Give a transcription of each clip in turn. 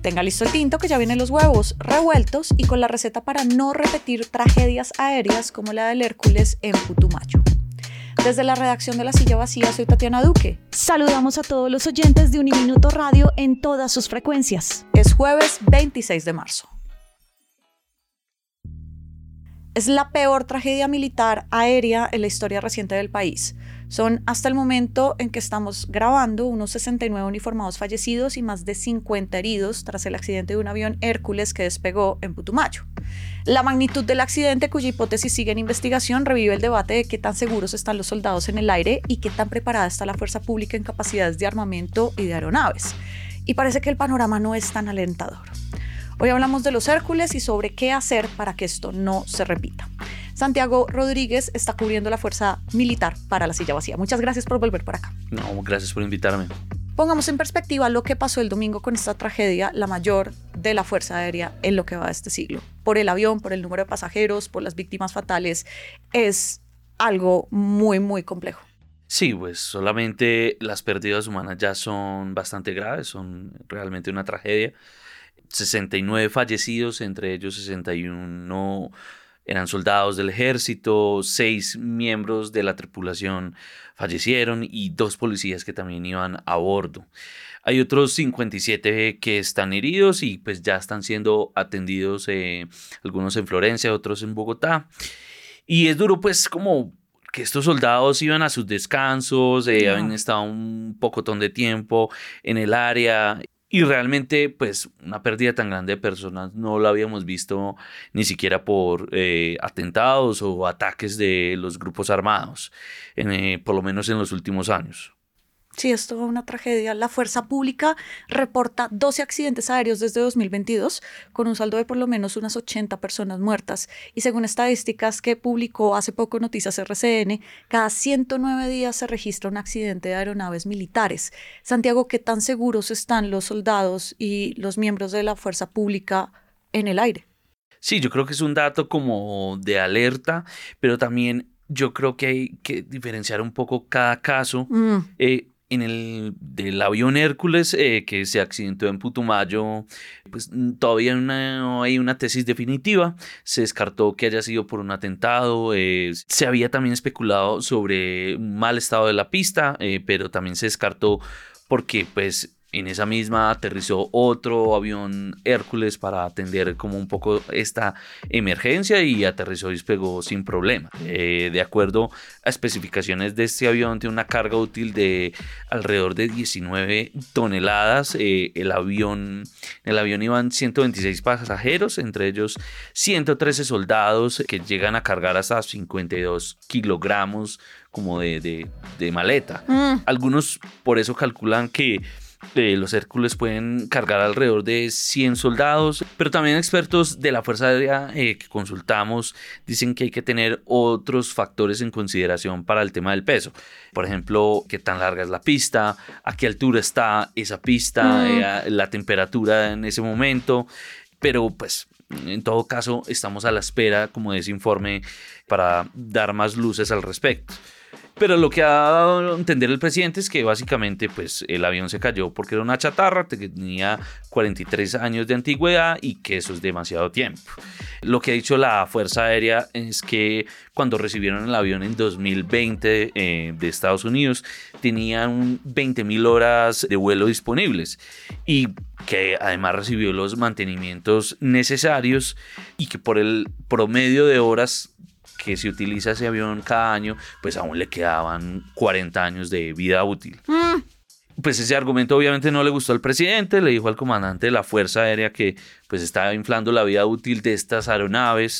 Tenga listo el tinto que ya vienen los huevos revueltos y con la receta para no repetir tragedias aéreas como la del Hércules en Putumayo. Desde la redacción de La Silla Vacía soy Tatiana Duque. Saludamos a todos los oyentes de Uniminuto Radio en todas sus frecuencias. Es jueves 26 de marzo. Es la peor tragedia militar aérea en la historia reciente del país. Son hasta el momento en que estamos grabando unos 69 uniformados fallecidos y más de 50 heridos tras el accidente de un avión Hércules que despegó en Putumayo. La magnitud del accidente, cuya hipótesis sigue en investigación, revive el debate de qué tan seguros están los soldados en el aire y qué tan preparada está la fuerza pública en capacidades de armamento y de aeronaves. Y parece que el panorama no es tan alentador. Hoy hablamos de los Hércules y sobre qué hacer para que esto no se repita. Santiago Rodríguez está cubriendo la fuerza militar para La Silla Vacía. Muchas gracias por volver por acá. No, gracias por invitarme. Pongamos en perspectiva lo que pasó el domingo con esta tragedia, la mayor de la Fuerza Aérea en lo que va de este siglo. Por el avión, por el número de pasajeros, por las víctimas fatales, es algo muy, muy complejo. Sí, pues solamente las pérdidas humanas ya son bastante graves, son realmente una tragedia. 69 fallecidos, entre ellos 61 eran soldados del ejército, 6 miembros de la tripulación fallecieron y 2 policías que también iban a bordo. Hay otros 57 que están heridos y pues ya están siendo atendidos, algunos en Florencia, otros en Bogotá. Y es duro pues como que estos soldados iban a sus descansos, habían estado un pocotón de tiempo en el área. Y realmente, pues, una pérdida tan grande de personas no la habíamos visto ni siquiera por atentados o ataques de los grupos armados, por lo menos en los últimos años. Sí, es toda una tragedia. La Fuerza Pública reporta 12 accidentes aéreos desde 2022, con un saldo de por lo menos unas 80 personas muertas. Y según estadísticas que publicó hace poco Noticias RCN, cada 109 días se registra un accidente de aeronaves militares. Santiago, ¿qué tan seguros están los soldados y los miembros de la Fuerza Pública en el aire? Sí, yo creo que es un dato como de alerta, pero también yo creo que hay que diferenciar un poco cada caso. En el del avión Hércules que se accidentó en Putumayo, pues todavía no hay una tesis definitiva. Se descartó que haya sido por un atentado. Se había también especulado sobre un mal estado de la pista, pero también se descartó porque pues en esa misma aterrizó otro avión Hércules para atender como un poco esta emergencia y aterrizó y despegó sin problema. De acuerdo a especificaciones de este avión, tiene una carga útil de alrededor de 19 toneladas. En el avión iban 126 pasajeros, entre ellos 113 soldados que llegan a cargar hasta 52 kilogramos como de maleta. Algunos por eso calculan que los Hércules pueden cargar alrededor de 100 soldados, pero también expertos de la Fuerza Aérea que consultamos dicen que hay que tener otros factores en consideración para el tema del peso. Por ejemplo, qué tan larga es la pista, a qué altura está esa pista, la temperatura en ese momento, pero pues en todo caso estamos a la espera como de ese informe para dar más luces al respecto. Pero lo que ha dado a entender el presidente es que básicamente pues, el avión se cayó porque era una chatarra, tenía 43 años de antigüedad y que eso es demasiado tiempo. Lo que ha dicho la Fuerza Aérea es que cuando recibieron el avión en 2020 de Estados Unidos tenían 20.000 horas de vuelo disponibles y que además recibió los mantenimientos necesarios y que por el promedio de horas que se utiliza ese avión cada año, pues aún le quedaban 40 años de vida útil. Pues ese argumento obviamente no le gustó al presidente, le dijo al comandante de la Fuerza Aérea que pues estaba inflando la vida útil de estas aeronaves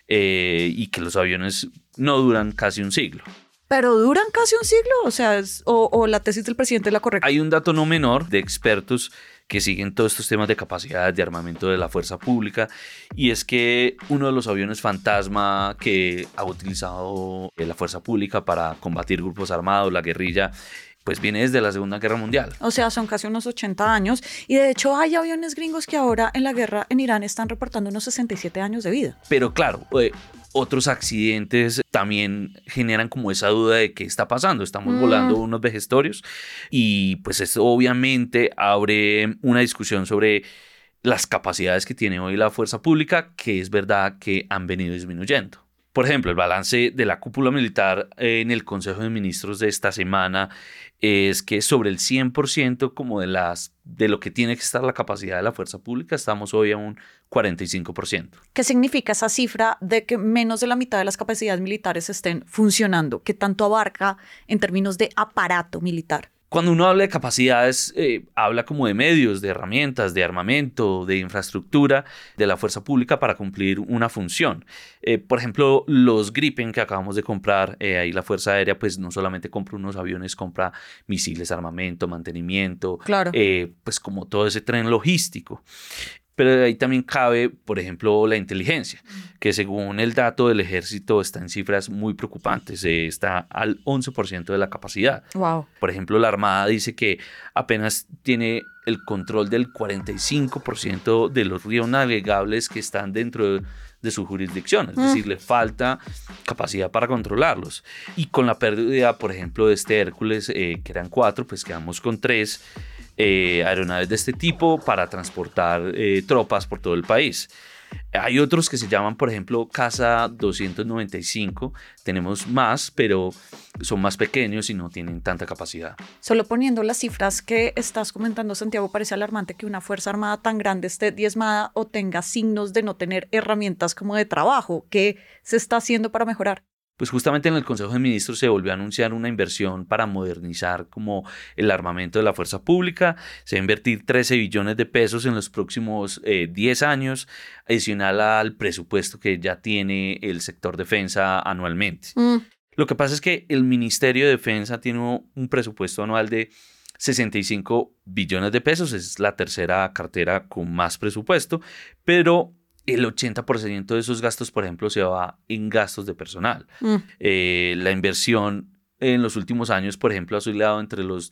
y que los aviones no duran casi un siglo. ¿Pero duran casi un siglo? O sea, o la tesis del presidente es la correcta. Hay un dato no menor de expertos que siguen todos estos temas de capacidades de armamento de la fuerza pública, y es que uno de los aviones fantasma que ha utilizado la fuerza pública para combatir grupos armados, la guerrilla, pues viene desde la Segunda Guerra Mundial. O sea, son casi unos 80 años. Y de hecho hay aviones gringos que ahora en la guerra en Irán están reportando unos 67 años de vida. Pero claro, otros accidentes también generan como esa duda de qué está pasando. Estamos volando unos vejestorios y pues esto obviamente abre una discusión sobre las capacidades que tiene hoy la fuerza pública, que es verdad que han venido disminuyendo. Por ejemplo, el balance de la cúpula militar en el Consejo de Ministros de esta semana es que sobre el 100% como de lo que tiene que estar la capacidad de la fuerza pública, estamos hoy a un 45%. ¿Qué significa esa cifra de que menos de la mitad de las capacidades militares estén funcionando? ¿Qué tanto abarca en términos de aparato militar? Cuando uno habla de capacidades, habla como de medios, de herramientas, de armamento, de infraestructura de la fuerza pública para cumplir una función. Por ejemplo, los Gripen que acabamos de comprar, ahí la Fuerza Aérea pues no solamente compra unos aviones, compra misiles, armamento, mantenimiento, claro. Pues como todo ese tren logístico. Pero ahí también cabe, por ejemplo, la inteligencia, que según el dato del ejército está en cifras muy preocupantes, está al 11% de la capacidad. Wow. Por ejemplo, la Armada dice que apenas tiene el control del 45% de los ríos navegables que están dentro de su jurisdicción, es decir, le falta capacidad para controlarlos. Y con la pérdida, por ejemplo, de este Hércules, que eran 4, pues quedamos con 3 aeronaves de este tipo para transportar tropas por todo el país. Hay otros que se llaman, por ejemplo, Casa 295. Tenemos más, pero son más pequeños y no tienen tanta capacidad. Solo poniendo las cifras que estás comentando, Santiago, parece alarmante que una Fuerza Armada tan grande esté diezmada o tenga signos de no tener herramientas como de trabajo. ¿Qué se está haciendo para mejorar? Pues justamente en el Consejo de Ministros se volvió a anunciar una inversión para modernizar como el armamento de la fuerza pública. Se va a invertir 13 billones de pesos en los próximos 10 años, adicional al presupuesto que ya tiene el sector defensa anualmente. Lo que pasa es que el Ministerio de Defensa tiene un presupuesto anual de 65 billones de pesos, es la tercera cartera con más presupuesto, pero el 80% de esos gastos, por ejemplo, se va en gastos de personal. La inversión en los últimos años, por ejemplo, ha oscilado entre los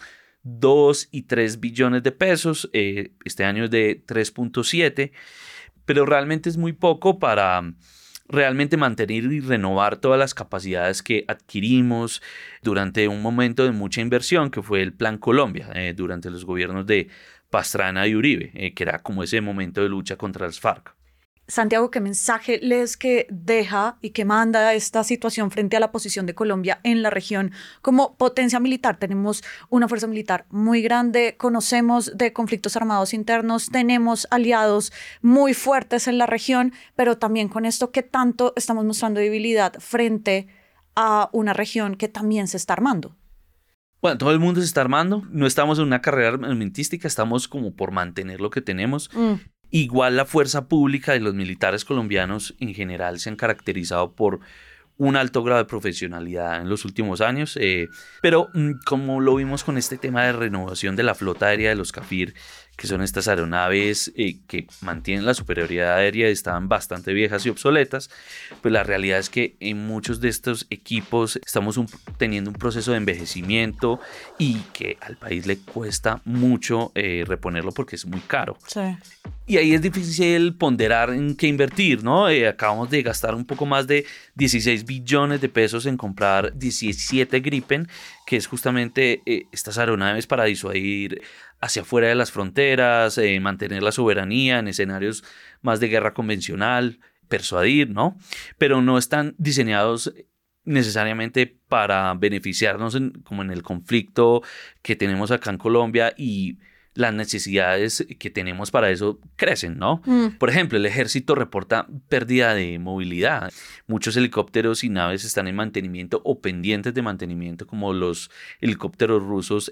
2 y 3 billones de pesos. Este año es de 3.7, pero realmente es muy poco para realmente mantener y renovar todas las capacidades que adquirimos durante un momento de mucha inversión, que fue el Plan Colombia, durante los gobiernos de Pastrana y Uribe, que era como ese momento de lucha contra las FARC. Santiago, ¿qué mensaje lees que deja y que manda esta situación frente a la posición de Colombia en la región como potencia militar? Tenemos una fuerza militar muy grande, conocemos de conflictos armados internos, tenemos aliados muy fuertes en la región, pero también con esto, ¿qué tanto estamos mostrando debilidad frente a una región que también se está armando? Bueno, todo el mundo se está armando, no estamos en una carrera armamentística, estamos como por mantener lo que tenemos. Igual la fuerza pública y los militares colombianos en general se han caracterizado por un alto grado de profesionalidad en los últimos años, pero como lo vimos con este tema de renovación de la flota aérea de los CAFIR, que son estas aeronaves que mantienen la superioridad aérea y estaban bastante viejas y obsoletas, pues la realidad es que en muchos de estos equipos estamos teniendo un proceso de envejecimiento y que al país le cuesta mucho reponerlo porque es muy caro. Sí. Y ahí es difícil ponderar en qué invertir, ¿no? Acabamos de gastar un poco más de 16 billones de pesos en comprar 17 Gripen, que es justamente estas aeronaves para disuadir hacia afuera de las fronteras, mantener la soberanía en escenarios más de guerra convencional, persuadir, ¿no? Pero no están diseñados necesariamente para beneficiarnos como en el conflicto que tenemos acá en Colombia, y las necesidades que tenemos para eso crecen, ¿no? Por ejemplo, el ejército reporta pérdida de movilidad. Muchos helicópteros y naves están en mantenimiento o pendientes de mantenimiento, como los helicópteros rusos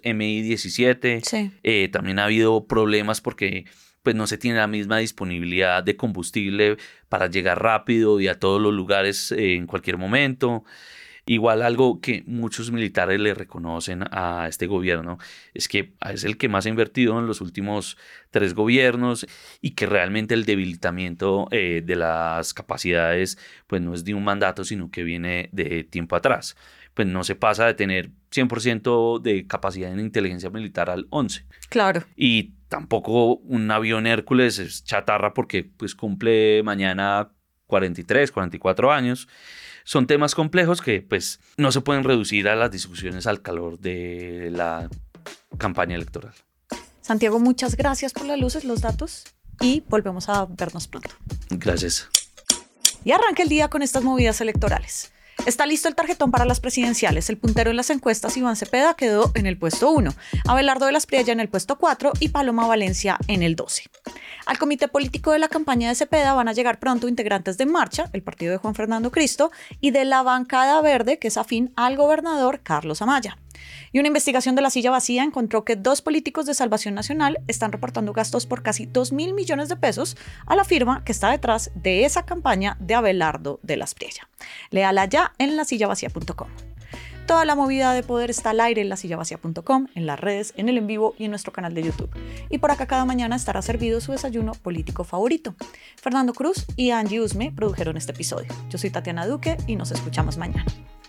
Mi-17. Sí. También ha habido problemas porque pues, no se tiene la misma disponibilidad de combustible para llegar rápido y a todos los lugares en cualquier momento. Igual algo que muchos militares le reconocen a este gobierno es que es el que más ha invertido en los últimos 3 gobiernos y que realmente el debilitamiento de las capacidades pues no es de un mandato, sino que viene de tiempo atrás. Pues no se pasa de tener 100% de capacidad en inteligencia militar al 11%. Claro. Y tampoco un avión Hércules es chatarra porque pues cumple mañana 43, 44 años. Son temas complejos que pues no se pueden reducir a las discusiones al calor de la campaña electoral. Santiago, muchas gracias por las luces, los datos. y volvemos a vernos pronto. Gracias. Y arranca el día con estas movidas electorales. Está listo el tarjetón para las presidenciales. El puntero en las encuestas, Iván Cepeda, quedó en el puesto 1, Abelardo de las Priella en el puesto 4 y Paloma Valencia en el 12. Al comité político de la campaña de Cepeda van a llegar pronto integrantes de Marcha, el partido de Juan Fernando Cristo, y de la bancada verde, que es afín al gobernador Carlos Amaya. Y una investigación de La Silla Vacía encontró que 2 políticos de Salvación Nacional están reportando gastos por casi 2.000 millones de pesos a la firma que está detrás de esa campaña de Abelardo de las Priella. Léala ya en lasillavacía.com. Toda la movida de poder está al aire en lasillavacía.com, en las redes, en el en vivo y en nuestro canal de YouTube. Y por acá cada mañana estará servido su desayuno político favorito. Fernando Cruz y Angie Usme produjeron este episodio. Yo soy Tatiana Duque y nos escuchamos mañana.